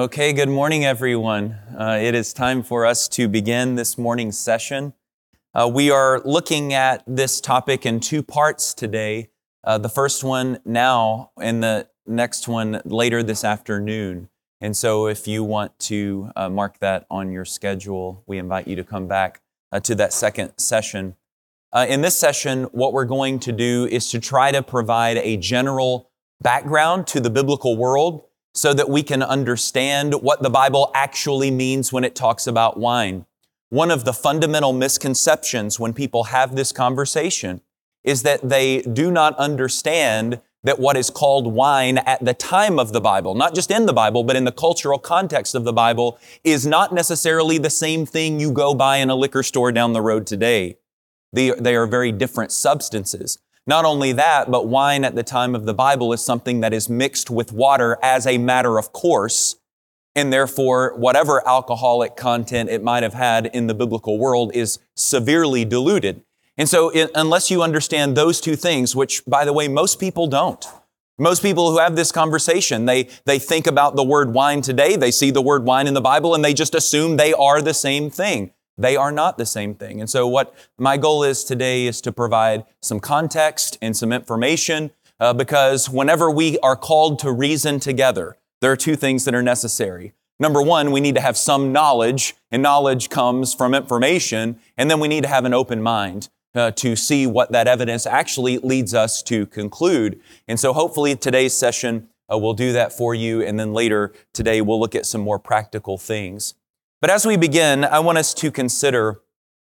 Okay, good morning, everyone. It is time for us to begin this morning's session. We are looking at this topic in two parts today. The first one now and the next one later this afternoon. And so if you want to mark that on your schedule, we invite you to come back to that second session. In this session, what we're going to do is to try to provide a general background to the biblical world so that we can understand what the Bible actually means when it talks about wine. One of the fundamental misconceptions when people have this conversation is that they do not understand that what is called wine at the time of the Bible, not just in the Bible, but in the cultural context of the Bible, is not necessarily the same thing you go buy in a liquor store down the road today. They are very different substances. Not only that, but wine at the time of the Bible is something that is mixed with water as a matter of course, and therefore whatever alcoholic content it might have had in the biblical world is severely diluted. And so unless you understand those two things, which by the way, most people don't. Most people who have this conversation, they think about the word wine today, they see the word wine in the Bible, and they just assume they are the same thing. They are not the same thing. And so what my goal is today is to provide some context and some information because whenever we are called to reason together, there are two things that are necessary. Number one, we need to have some knowledge, and knowledge comes from information, and then we need to have an open mind to see what that evidence actually leads us to conclude. And so hopefully today's session will do that for you, and then later today we'll look at some more practical things. But as we begin, I want us to consider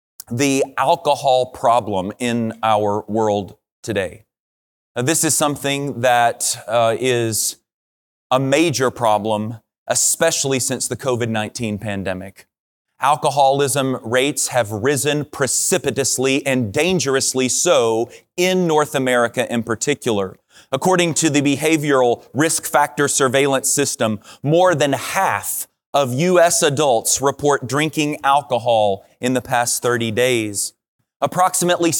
the alcohol problem in our world today. This is something that is a major problem, especially since the COVID-19 pandemic. Alcoholism rates have risen precipitously and dangerously so in North America in particular. According to the Behavioral Risk Factor Surveillance System, more than half of U.S. adults report drinking alcohol in the past 30 days. Approximately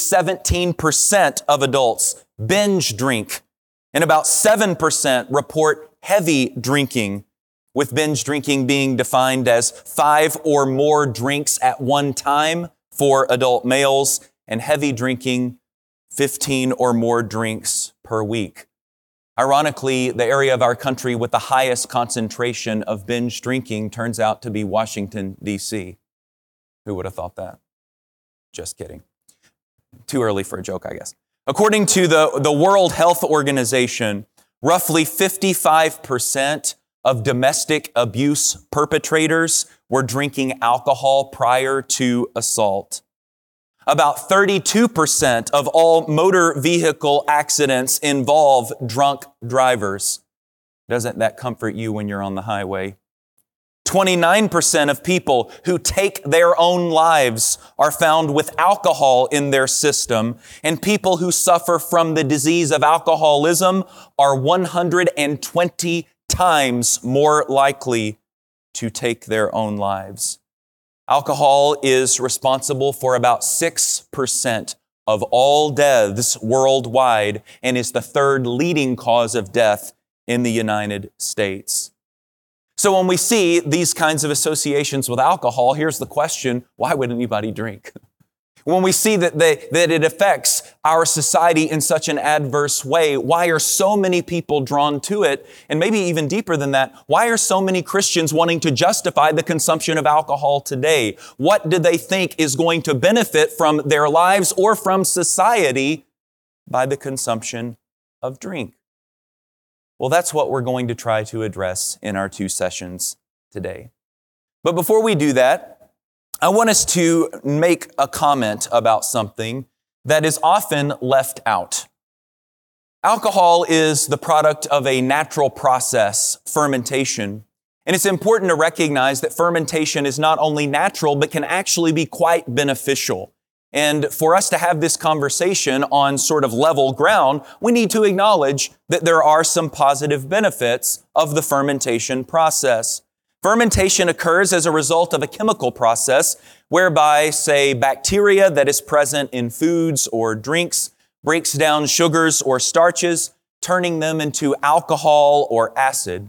17% of adults binge drink, and about 7% report heavy drinking, with binge drinking being defined as 5 or more drinks at one time for adult males, and heavy drinking 15 or more drinks per week. Ironically, the area of our country with the highest concentration of binge drinking turns out to be Washington, D.C. Who would have thought that? Just kidding. Too early for a joke, I guess. According to the World Health Organization, roughly 55% of domestic abuse perpetrators were drinking alcohol prior to assault. About 32% of all motor vehicle accidents involve drunk drivers. Doesn't that comfort you when you're on the highway? 29% of people who take their own lives are found with alcohol in their system, and people who suffer from the disease of alcoholism are 120 times more likely to take their own lives. Alcohol is responsible for about 6% of all deaths worldwide and is the third leading cause of death in the United States. So when we see these kinds of associations with alcohol, here's the question, why would anybody drink? When we see that it affects our society in such an adverse way, why are so many people drawn to it? And maybe even deeper than that, why are so many Christians wanting to justify the consumption of alcohol today? What do they think is going to benefit from their lives or from society by the consumption of drink? Well, that's what we're going to try to address in our two sessions today. But before we do that, I want us to make a comment about something that is often left out. Alcohol is the product of a natural process, fermentation. And it's important to recognize that fermentation is not only natural, but can actually be quite beneficial. And for us to have this conversation on sort of level ground, we need to acknowledge that there are some positive benefits of the fermentation process. Fermentation occurs as a result of a chemical process whereby, say, bacteria that is present in foods or drinks breaks down sugars or starches, turning them into alcohol or acid.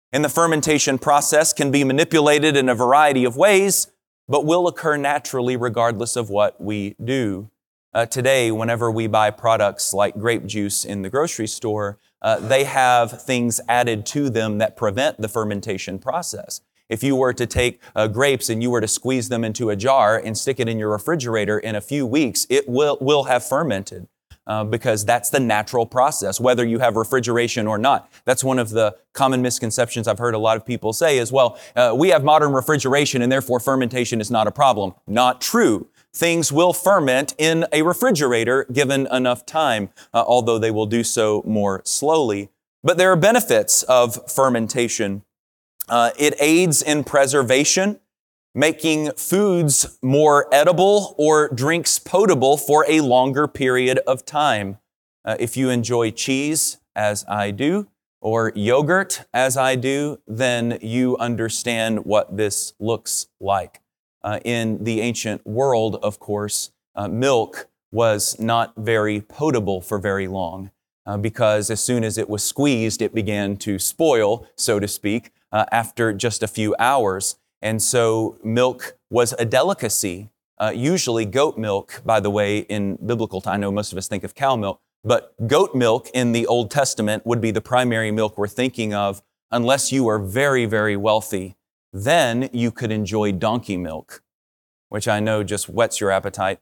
And the fermentation process can be manipulated in a variety of ways, but will occur naturally regardless of what we do. Today, whenever we buy products like grape juice in the grocery store, they have things added to them that prevent the fermentation process. If you were to take grapes and you were to squeeze them into a jar and stick it in your refrigerator in a few weeks, it will have fermented because that's the natural process, whether you have refrigeration or not. That's one of the common misconceptions I've heard a lot of people say is, well, we have modern refrigeration and therefore fermentation is not a problem. Not true. Things will ferment in a refrigerator given enough time, although they will do so more slowly. But there are benefits of fermentation. It aids in preservation, making foods more edible or drinks potable for a longer period of time. If you enjoy cheese, as I do, or yogurt, as I do, then you understand what this looks like. In the ancient world, of course, milk was not very potable for very long because as soon as it was squeezed, it began to spoil, so to speak, after just a few hours. And so milk was a delicacy. Usually goat milk, by the way, in biblical time, I know most of us think of cow milk, but goat milk in the Old Testament would be the primary milk we're thinking of unless you were very, very wealthy. Then you could enjoy donkey milk, which I know just whets your appetite.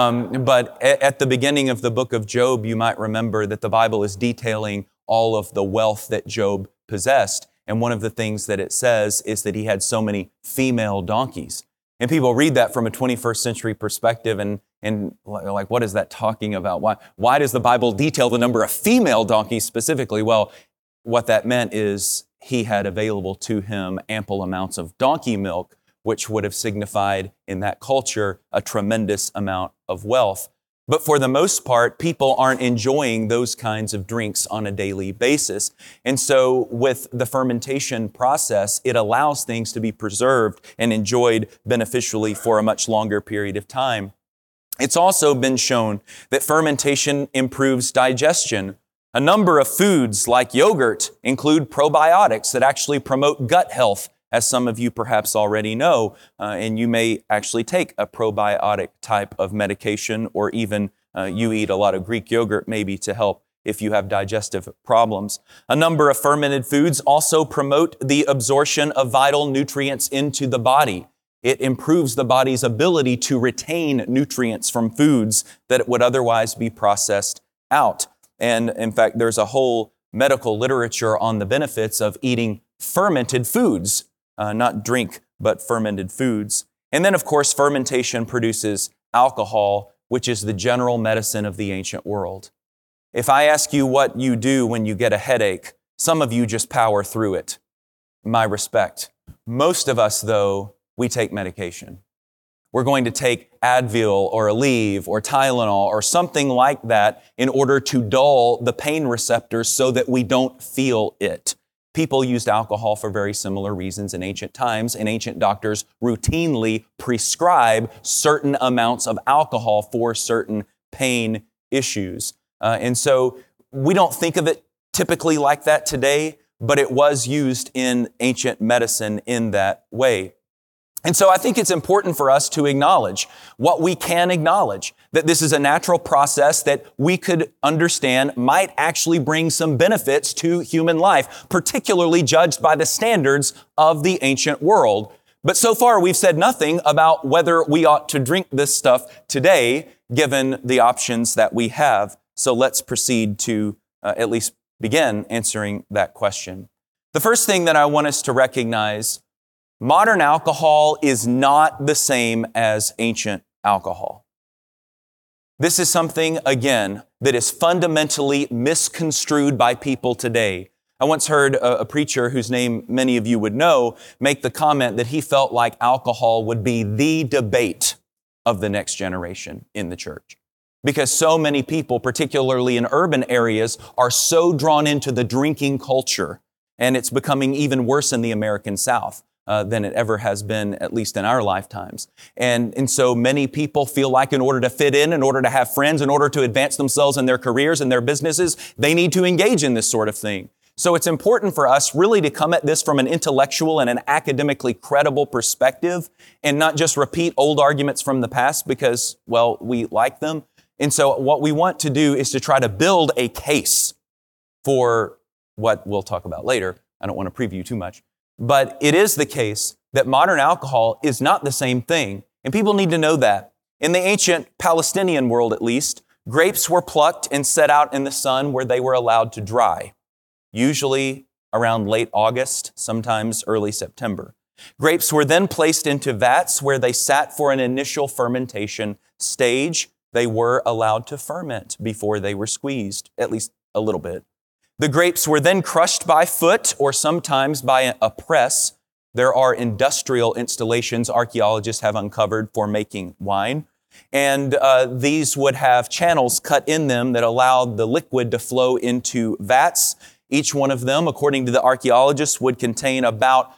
But at the beginning of the book of Job, you might remember that the Bible is detailing all of the wealth that Job possessed. And one of the things that it says is that he had so many female donkeys. And people read that from a 21st century perspective and like, what is that talking about? Why does the Bible detail the number of female donkeys specifically? Well, what that meant is he had available to him ample amounts of donkey milk, which would have signified in that culture a tremendous amount of wealth. But for the most part, people aren't enjoying those kinds of drinks on a daily basis. And so with the fermentation process, it allows things to be preserved and enjoyed beneficially for a much longer period of time. It's also been shown that fermentation improves digestion. A number of foods like yogurt include probiotics that actually promote gut health, as some of you perhaps already know, and you may actually take a probiotic type of medication, or even you eat a lot of Greek yogurt maybe to help if you have digestive problems. A number of fermented foods also promote the absorption of vital nutrients into the body. It improves the body's ability to retain nutrients from foods that would otherwise be processed out. And in fact, there's a whole medical literature on the benefits of eating fermented foods. Not drink, but fermented foods. And then, of course, fermentation produces alcohol, which is the general medicine of the ancient world. If I ask you what you do when you get a headache, some of you just power through it. My respect. Most of us, though, we take medication. We're going to take Advil or Aleve or Tylenol or something like that in order to dull the pain receptors so that we don't feel it. People used alcohol for very similar reasons in ancient times, and ancient doctors routinely prescribe certain amounts of alcohol for certain pain issues. And so we don't think of it typically like that today, but it was used in ancient medicine in that way. And so I think it's important for us to acknowledge what we can acknowledge, that this is a natural process that we could understand might actually bring some benefits to human life, particularly judged by the standards of the ancient world. But so far, we've said nothing about whether we ought to drink this stuff today, given the options that we have. So let's proceed to at least begin answering that question. The first thing that I want us to recognize: modern alcohol is not the same as ancient alcohol. This is something, again, that is fundamentally misconstrued by people today. I once heard a preacher whose name many of you would know make the comment that he felt like alcohol would be the debate of the next generation in the church. Because so many people, particularly in urban areas, are so drawn into the drinking culture, and it's becoming even worse in the American South than it ever has been, at least in our lifetimes. And so many people feel like in order to fit in order to have friends, in order to advance themselves in their careers and their businesses, they need to engage in this sort of thing. So it's important for us really to come at this from an intellectual and an academically credible perspective and not just repeat old arguments from the past because, well, we like them. And so what we want to do is to try to build a case for what we'll talk about later. I don't want to preview too much. But it is the case that modern alcohol is not the same thing. And people need to know that. In the ancient Palestinian world, at least, grapes were plucked and set out in the sun where they were allowed to dry, usually around late August, sometimes early September. Grapes were then placed into vats where they sat for an initial fermentation stage. They were allowed to ferment before they were squeezed, at least a little bit. The grapes were then crushed by foot or sometimes by a press. There are industrial installations archaeologists have uncovered for making wine. And these would have channels cut in them that allowed the liquid to flow into vats. Each one of them, according to the archaeologists, would contain about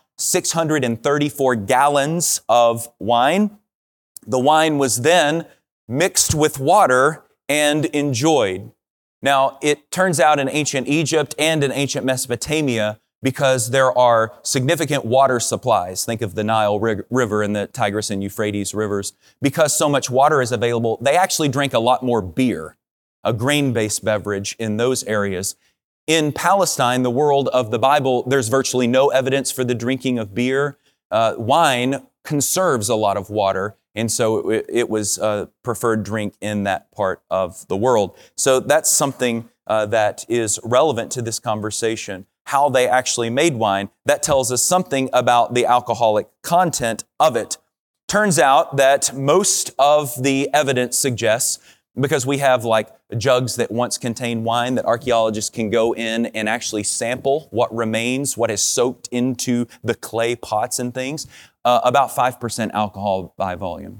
634 gallons of wine. The wine was then mixed with water and enjoyed. Now, it turns out in ancient Egypt and in ancient Mesopotamia, because there are significant water supplies, think of the Nile River and the Tigris and Euphrates rivers, because so much water is available, they actually drink a lot more beer, a grain-based beverage in those areas. In Palestine, the world of the Bible, there's virtually no evidence for the drinking of beer. Wine conserves a lot of water, and so it was a preferred drink in that part of the world. So that's something that is relevant to this conversation. How they actually made wine, that tells us something about the alcoholic content of it. Turns out that most of the evidence suggests, because we have like jugs that once contained wine, that archaeologists can go in and actually sample what remains, what is soaked into the clay pots and things, about 5% alcohol by volume.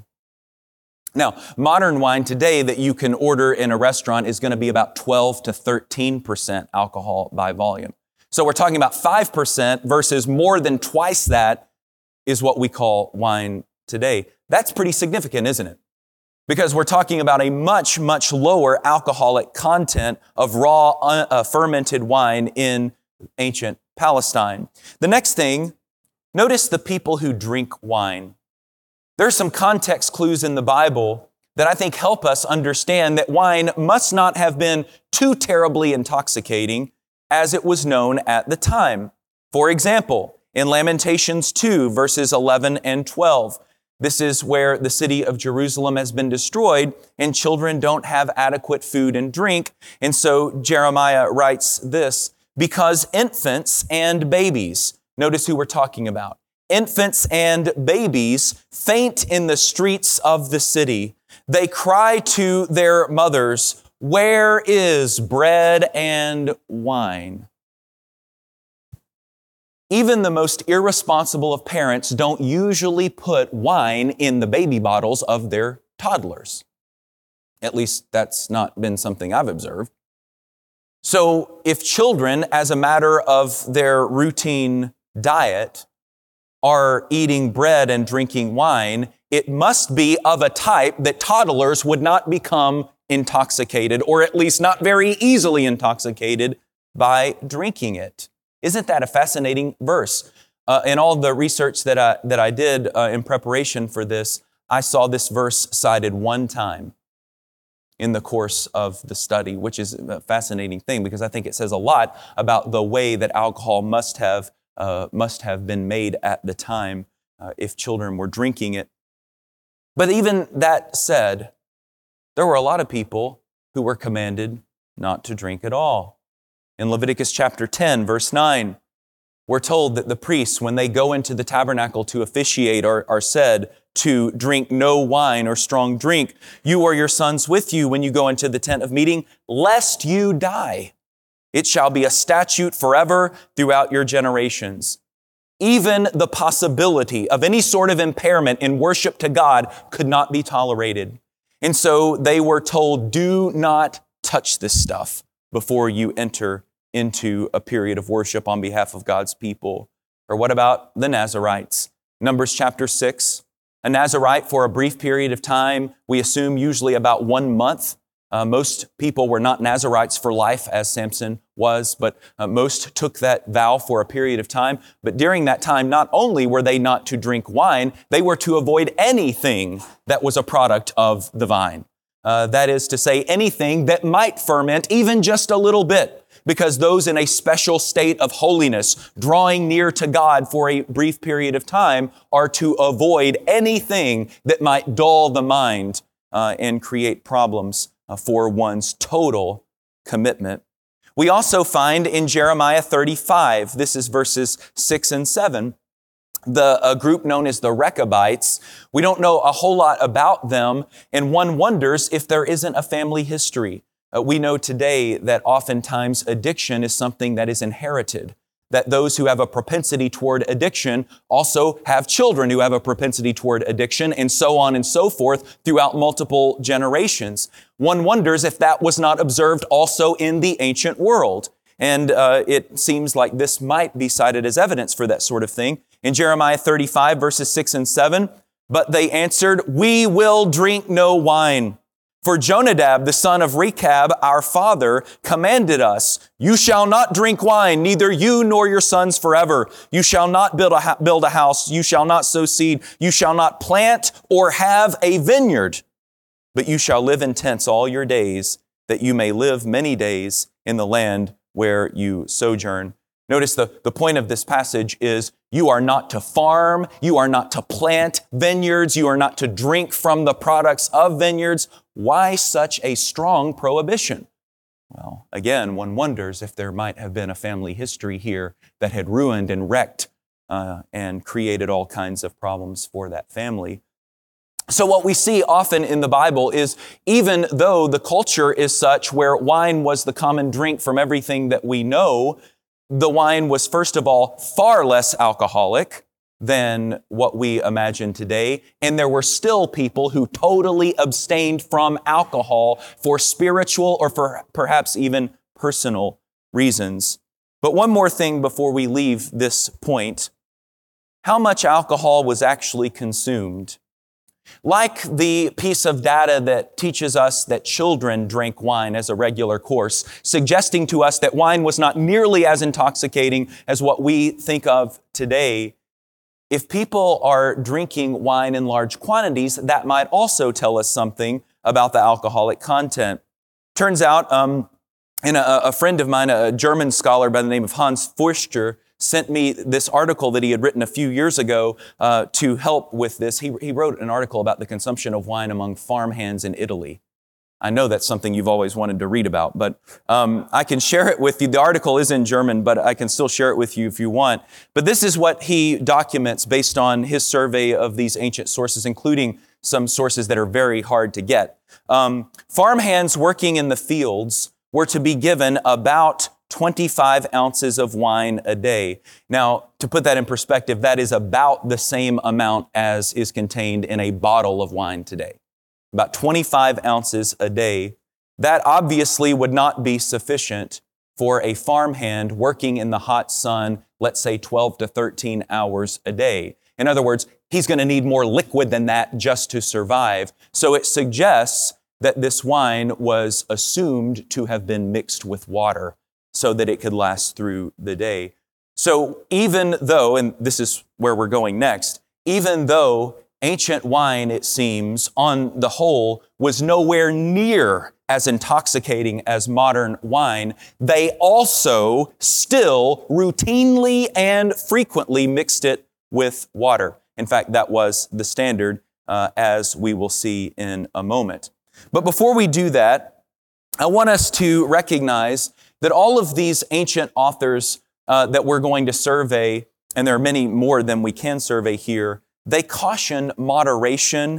Now, modern wine today that you can order in a restaurant is going to be about 12 to 13% alcohol by volume. So we're talking about 5% versus more than twice that is what we call wine today. That's pretty significant, isn't it? Because we're talking about a much, much lower alcoholic content of raw fermented wine in ancient Palestine. The next thing, notice the people who drink wine. There's some context clues in the Bible that I think help us understand that wine must not have been too terribly intoxicating as it was known at the time. For example, in Lamentations 2, verses 11 and 12, this is where the city of Jerusalem has been destroyed and children don't have adequate food and drink. And so Jeremiah writes this, because infants and babies, notice who we're talking about, infants and babies faint in the streets of the city. They cry to their mothers, where is bread and wine? Even the most irresponsible of parents don't usually put wine in the baby bottles of their toddlers. At least that's not been something I've observed. So if children, as a matter of their routine diet, are eating bread and drinking wine, it must be of a type that toddlers would not become intoxicated, or at least not very easily intoxicated by drinking it. Isn't that a fascinating verse? In all the research that I did in preparation for this, I saw this verse cited one time in the course of the study, which is a fascinating thing because I think it says a lot about the way that alcohol must have been made at the time if children were drinking it. But even that said, there were a lot of people who were commanded not to drink at all. In Leviticus chapter 10, verse 9, we're told that the priests, when they go into the tabernacle to officiate, are said to drink no wine or strong drink. You or your sons with you when you go into the tent of meeting, lest you die. It shall be a statute forever throughout your generations. Even the possibility of any sort of impairment in worship to God could not be tolerated. And so they were told, do not touch this stuff before you enter into a period of worship on behalf of God's people. Or what about the Nazarites? Numbers chapter 6, a Nazarite for a brief period of time, we assume usually about 1 month, Most people were not Nazarites for life, as Samson was, but most took that vow for a period of time. But during that time, not only were they not to drink wine, they were to avoid anything that was a product of the vine. That is to say, anything that might ferment even just a little bit, because those in a special state of holiness, drawing near to God for a brief period of time, are to avoid anything that might dull the mind and create problems for one's total commitment. We also find in Jeremiah 35, this is verses 6 and 7, a group known as the Rechabites. We don't know a whole lot about them, and one wonders if there isn't a family history. We know today that oftentimes addiction is something that is inherited, that those who have a propensity toward addiction also have children who have a propensity toward addiction, and so on and so forth throughout multiple generations. One wonders if that was not observed also in the ancient world. And it seems like this might be cited as evidence for that sort of thing. In Jeremiah 35, verses 6 and 7, "But they answered, 'We will drink no wine. For Jonadab, the son of Rechab, our father, commanded us, you shall not drink wine, neither you nor your sons forever. You shall not build a house. You shall not sow seed. You shall not plant or have a vineyard. But you shall live in tents all your days, that you may live many days in the land where you sojourn.'" Notice the point of this passage is you are not to farm, you are not to plant vineyards, you are not to drink from the products of vineyards. Why such a strong prohibition? Well, again, one wonders if there might have been a family history here that had ruined and wrecked and created all kinds of problems for that family. So what we see often in the Bible is even though the culture is such where wine was the common drink from everything that we know, the wine was, first of all, far less alcoholic than what we imagine today. And there were still people who totally abstained from alcohol for spiritual or for perhaps even personal reasons. But one more thing before we leave this point. How much alcohol was actually consumed? Like the piece of data that teaches us that children drank wine as a regular course, suggesting to us that wine was not nearly as intoxicating as what we think of today, if people are drinking wine in large quantities, that might also tell us something about the alcoholic content. Turns out, a friend of mine, a German scholar by the name of Hans Furchter, sent me this article that he had written a few years ago to help with this. He wrote an article about the consumption of wine among farmhands in Italy. I know that's something you've always wanted to read about, but I can share it with you. The article is in German, but I can still share it with you if you want. But this is what he documents based on his survey of these ancient sources, including some sources that are very hard to get. Farmhands working in the fields were to be given about 25 ounces of wine a day. Now, to put that in perspective, that is about the same amount as is contained in a bottle of wine today. About 25 ounces a day. That obviously would not be sufficient for a farmhand working in the hot sun, let's say 12 to 13 hours a day. In other words, he's going to need more liquid than that just to survive. So it suggests that this wine was assumed to have been mixed with water so that it could last through the day. So even though, and this is where we're going next, even though ancient wine, it seems, on the whole, was nowhere near as intoxicating as modern wine, they also still routinely and frequently mixed it with water. In fact, that was the standard, as we will see in a moment. But before we do that, I want us to recognize that all of these ancient authors that we're going to survey, and there are many more than we can survey here, they caution moderation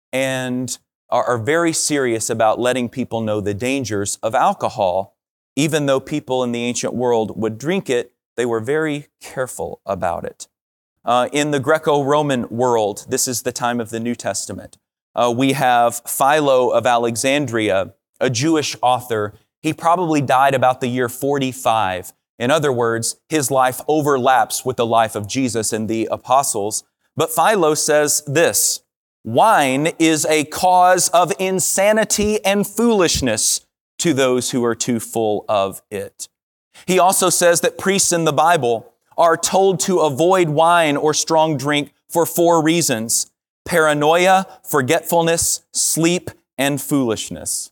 and are very serious about letting people know the dangers of alcohol. Even though people in the ancient world would drink it, they were very careful about it. In the Greco-Roman world, this is the time of the New Testament, we have Philo of Alexandria, a Jewish author. He probably died about the year 45. In other words, his life overlaps with the life of Jesus and the apostles. But Philo says this, wine is a cause of insanity and foolishness to those who are too full of it. He also says that priests in the Bible are told to avoid wine or strong drink for 4 reasons: paranoia, forgetfulness, sleep, and foolishness.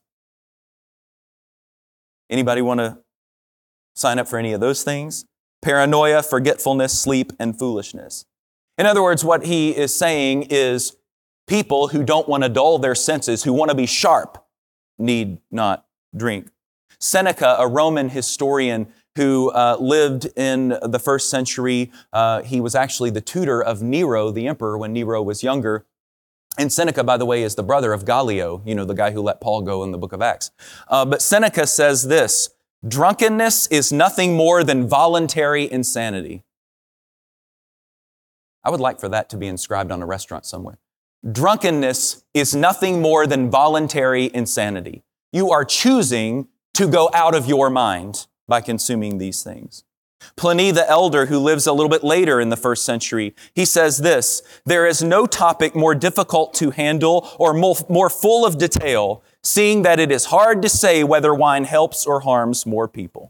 Anybody want to sign up for any of those things? Paranoia, forgetfulness, sleep, and foolishness. In other words, what he is saying is people who don't want to dull their senses, who want to be sharp, need not drink. Seneca, a Roman historian who lived in the 1st century, he was actually the tutor of Nero, the emperor, when Nero was younger. And Seneca, by the way, is the brother of Gallio, the guy who let Paul go in the book of Acts. But Seneca says this: drunkenness is nothing more than voluntary insanity. I would like for that to be inscribed on a restaurant somewhere. Drunkenness is nothing more than voluntary insanity. You are choosing to go out of your mind by consuming these things. Pliny the Elder, who lives a little bit later in the 1st century, he says this: there is no topic more difficult to handle or more full of detail, seeing that it is hard to say whether wine helps or harms more people.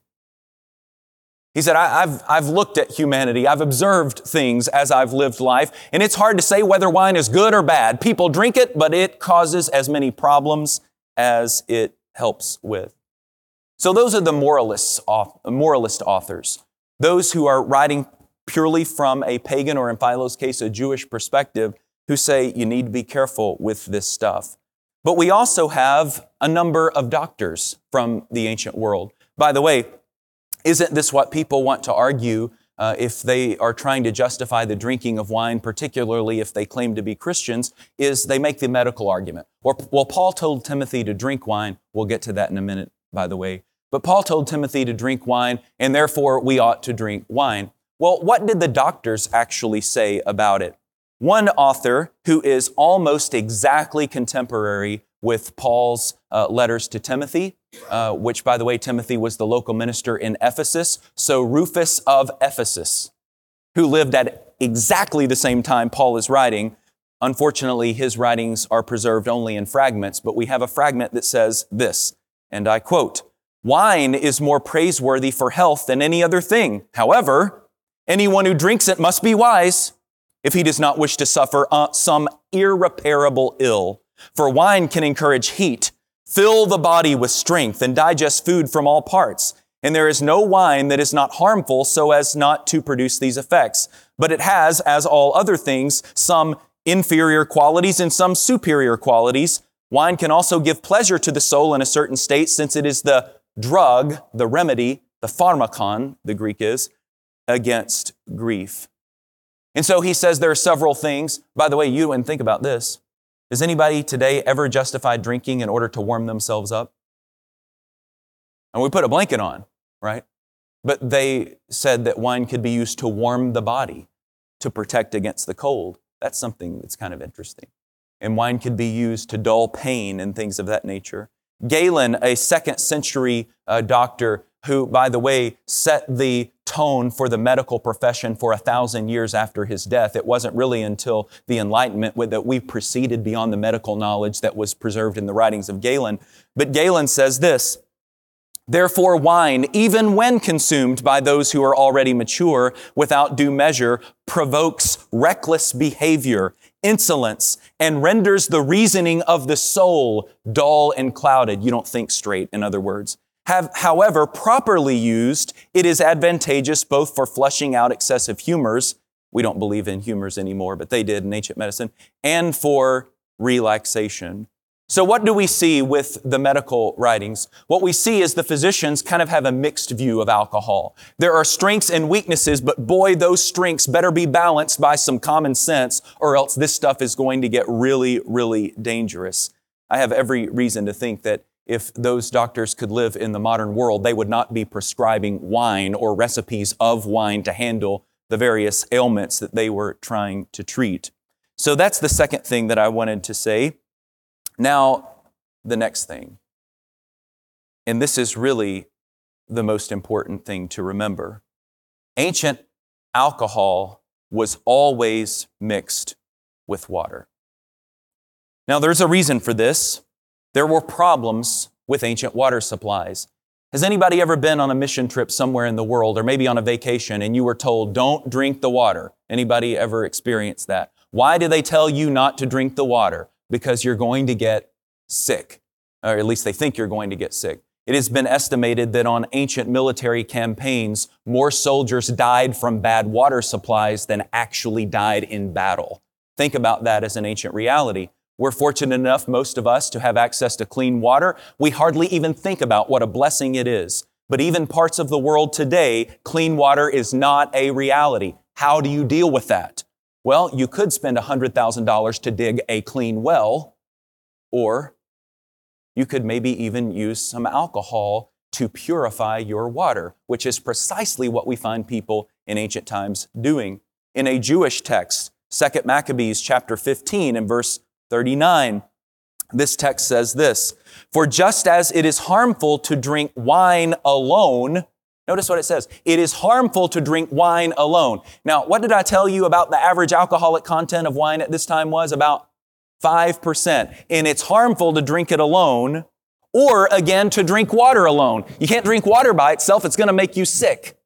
He said, I've looked at humanity, I've observed things as I've lived life, and it's hard to say whether wine is good or bad. People drink it, but it causes as many problems as it helps with. So those are the moralist authors, those who are writing purely from a pagan, or in Philo's case, a Jewish perspective, who say you need to be careful with this stuff. But we also have a number of doctors from the ancient world. By the way, isn't this what people want to argue if they are trying to justify the drinking of wine, particularly if they claim to be Christians, is they make the medical argument. Well, Paul told Timothy to drink wine. We'll get to that in a minute, by the way. But Paul told Timothy to drink wine, and therefore we ought to drink wine. Well, what did the doctors actually say about it? One author who is almost exactly contemporary with Paul's letters to Timothy, which, by the way, Timothy was the local minister in Ephesus. So Rufus of Ephesus, who lived at exactly the same time Paul is writing. Unfortunately, his writings are preserved only in fragments, but we have a fragment that says this, and I quote, "Wine is more praiseworthy for health than any other thing. However, anyone who drinks it must be wise if he does not wish to suffer some irreparable ill. For wine can encourage heat, fill the body with strength, and digest food from all parts. And there is no wine that is not harmful so as not to produce these effects. But it has, as all other things, some inferior qualities and some superior qualities. Wine can also give pleasure to the soul in a certain state, since it is the drug, the remedy, the pharmakon, the Greek is, against grief." And so he says there are several things. By the way, you and think about this. Does anybody today ever justify drinking in order to warm themselves up? And we put a blanket on, right? But they said that wine could be used to warm the body, to protect against the cold. That's something that's kind of interesting. And wine could be used to dull pain and things of that nature. Galen, a 2nd century doctor who, by the way, set the tone for the medical profession for 1,000 years after his death. It wasn't really until the Enlightenment that we proceeded beyond the medical knowledge that was preserved in the writings of Galen. But Galen says this: "Therefore wine, even when consumed by those who are already mature without due measure, provokes reckless behavior, insolence, and renders the reasoning of the soul dull and clouded." You don't think straight, in other words. However, properly used, it is advantageous both for flushing out excessive humors. We don't believe in humors anymore, but they did in ancient medicine, and for relaxation. So what do we see with the medical writings? What we see is the physicians kind of have a mixed view of alcohol. There are strengths and weaknesses, but boy, those strengths better be balanced by some common sense, or else this stuff is going to get really, really dangerous. I have every reason to think that if those doctors could live in the modern world, they would not be prescribing wine or recipes of wine to handle the various ailments that they were trying to treat. So that's the second thing that I wanted to say. Now, the next thing, and this is really the most important thing to remember. Ancient alcohol was always mixed with water. Now, there's a reason for this. There were problems with ancient water supplies. Has anybody ever been on a mission trip somewhere in the world, or maybe on a vacation, and you were told, don't drink the water? Anybody ever experienced that? Why do they tell you not to drink the water? Because you're going to get sick, or at least they think you're going to get sick. It has been estimated that on ancient military campaigns, more soldiers died from bad water supplies than actually died in battle. Think about that as an ancient reality. We're fortunate enough, most of us, to have access to clean water. We hardly even think about what a blessing it is. But even parts of the world today, clean water is not a reality. How do you deal with that? Well, you could spend $100,000 to dig a clean well, or you could maybe even use some alcohol to purify your water, which is precisely what we find people in ancient times doing. In a Jewish text, 2 Maccabees chapter 15 and verse 39, this text says this, "For just as it is harmful to drink wine alone," notice what it says, it is harmful to drink wine alone. Now, what did I tell you about the average alcoholic content of wine at this time was? About 5%. And it's harmful to drink it alone, or again, to drink water alone. You can't drink water by itself, it's going to make you sick.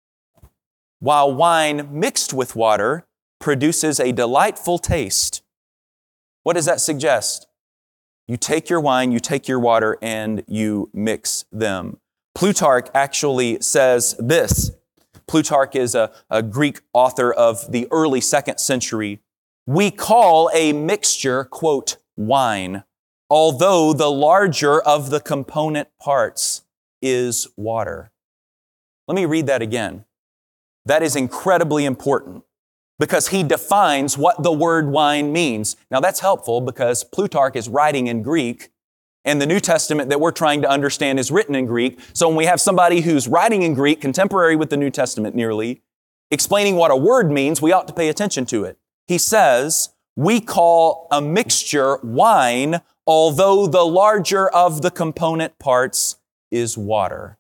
While wine mixed with water produces a delightful taste. What does that suggest? You take your wine, you take your water, and you mix them. Plutarch actually says this. Plutarch is a Greek author of the early 2nd century. "We call a mixture," quote, "wine, although the larger of the component parts is water." Let me read that again. That is incredibly important, because he defines what the word wine means. Now that's helpful because Plutarch is writing in Greek, and the New Testament that we're trying to understand is written in Greek. So when we have somebody who's writing in Greek, contemporary with the New Testament nearly, explaining what a word means, we ought to pay attention to it. He says, "We call a mixture wine, although the larger of the component parts is water."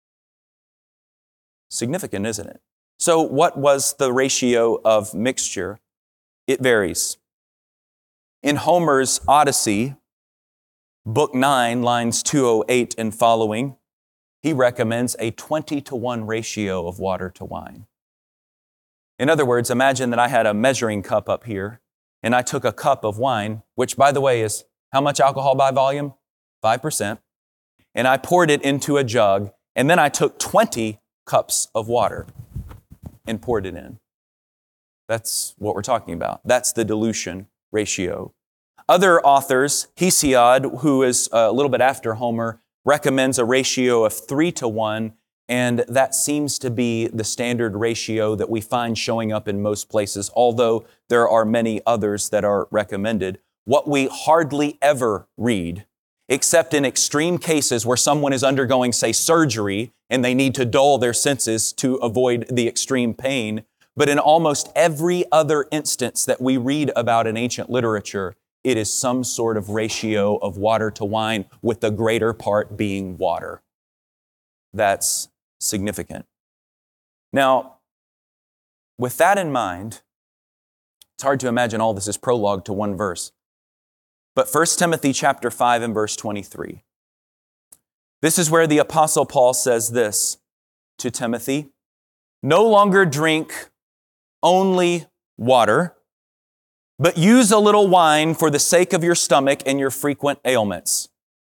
Significant, isn't it? So what was the ratio of mixture? It varies. In Homer's Odyssey, Book 9, lines 208 and following, he recommends a 20-to-1 ratio of water to wine. In other words, imagine that I had a measuring cup up here, and I took a cup of wine, which, by the way, is how much alcohol by volume? 5%. And I poured it into a jug, and then I took 20 cups of water and poured it in. That's what we're talking about. That's the dilution ratio. Other authors, Hesiod, who is a little bit after Homer, recommends a ratio of 3-to-1, and that seems to be the standard ratio that we find showing up in most places, although there are many others that are recommended. What we hardly ever read, except in extreme cases where someone is undergoing, say, surgery, and they need to dull their senses to avoid the extreme pain. But in almost every other instance that we read about in ancient literature, it is some sort of ratio of water to wine, with the greater part being water. That's significant. Now, with that in mind, it's hard to imagine all this is prologue to one verse. But 1 Timothy chapter 5 and verse 23. This is where the Apostle Paul says this to Timothy, "No longer drink only water, but use a little wine for the sake of your stomach and your frequent ailments."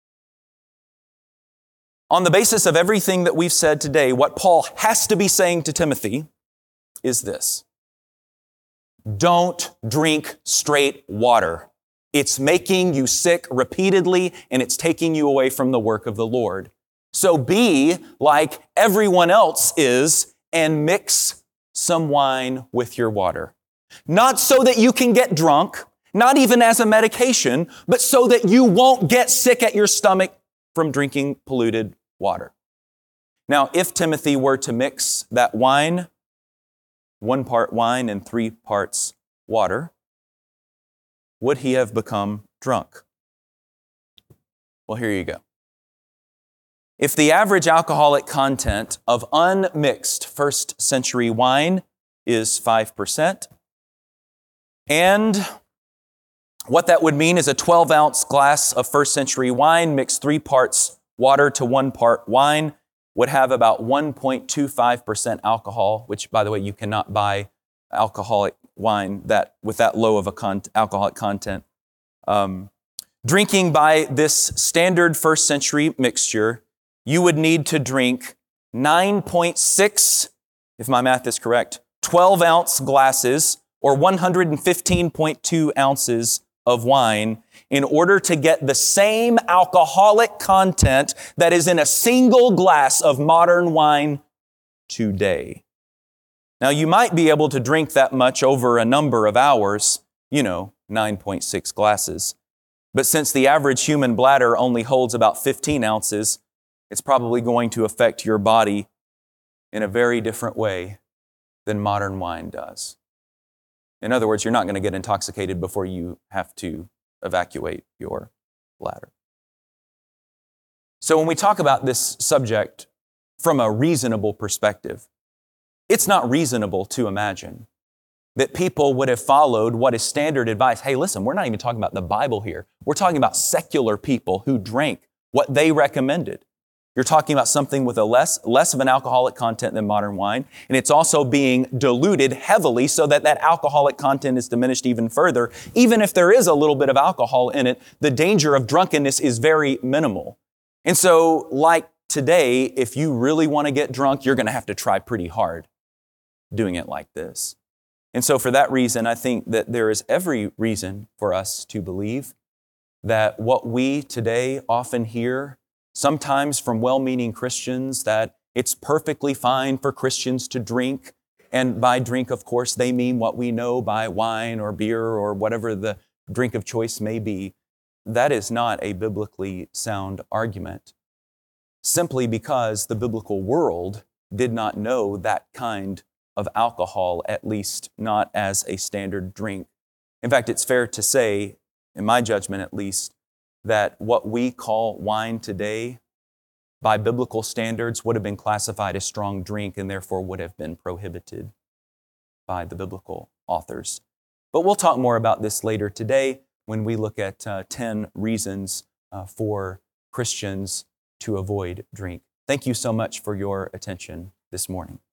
On the basis of everything that we've said today, what Paul has to be saying to Timothy is this: don't drink straight water. It's making you sick repeatedly, and it's taking you away from the work of the Lord. So be like everyone else is and mix some wine with your water. Not so that you can get drunk, not even as a medication, but so that you won't get sick at your stomach from drinking polluted water. Now, if Timothy were to mix that wine, 1 part wine and 3 parts water, would he have become drunk? Well, here you go. If the average alcoholic content of unmixed first century wine is 5%, and What that would mean is a 12-ounce glass of first century wine mixed 3 parts water to 1 part wine would have about 1.25% alcohol, which, by the way, you cannot buy alcoholic wine with that low of a alcoholic content. Drinking by this standard first century mixture, you would need to drink 9.6, if my math is correct, 12-ounce glasses or 115.2 ounces of wine in order to get the same alcoholic content that is in a single glass of modern wine today. Now, you might be able to drink that much over a number of hours, 9.6 glasses. But since the average human bladder only holds about 15 ounces, it's probably going to affect your body in a very different way than modern wine does. In other words, you're not going to get intoxicated before you have to evacuate your bladder. So when we talk about this subject from a reasonable perspective, it's not reasonable to imagine that people would have followed what is standard advice. Hey, listen, we're not even talking about the Bible here. We're talking about secular people who drank what they recommended. You're talking about something with a less of an alcoholic content than modern wine, and it's also being diluted heavily so that alcoholic content is diminished even further. Even if there is a little bit of alcohol in it, the danger of drunkenness is very minimal. And so, like today, if you really want to get drunk, you're going to have to try pretty hard doing it like this. And so for that reason, I think that there is every reason for us to believe that what we today often hear, sometimes from well-meaning Christians, that it's perfectly fine for Christians to drink. And by drink, of course, they mean what we know by wine or beer or whatever the drink of choice may be. That is not a biblically sound argument, simply because the biblical world did not know that kind of alcohol, at least not as a standard drink. In fact, it's fair to say, in my judgment at least, that what we call wine today, by biblical standards, would have been classified as strong drink and therefore would have been prohibited by the biblical authors. But we'll talk more about this later today when we look at 10 reasons for Christians to avoid drink. Thank you so much for your attention this morning.